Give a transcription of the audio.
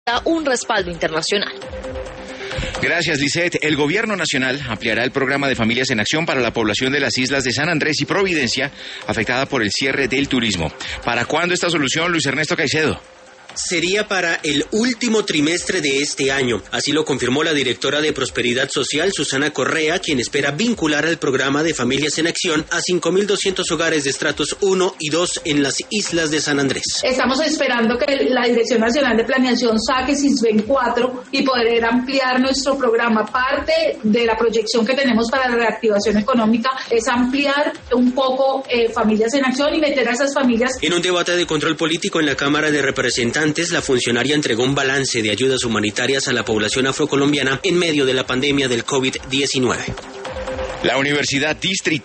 un respaldo internacional. Gracias, Lisette. El Gobierno Nacional ampliará el programa de Familias en Acción para la población de las islas de San Andrés y Providencia, afectada por el cierre del turismo. ¿Para cuándo esta solución, Luis Ernesto Caicedo? Sería para el último trimestre de este año. Así lo confirmó la directora de Prosperidad Social, Susana Correa, quien espera vincular al programa de Familias en Acción a 5.200 hogares de estratos 1 y 2 en las islas de San Andrés. Estamos esperando que la Dirección Nacional de Planeación saque SISBEN 4 y poder ampliar nuestro programa. Parte de la proyección que tenemos para la reactivación económica es ampliar un poco Familias en Acción y meter a esas familias. En un debate de control político en la Cámara de Representantes, la funcionaria entregó un balance de ayudas humanitarias a la población afrocolombiana en medio de la pandemia del COVID-19. La Universidad Distrital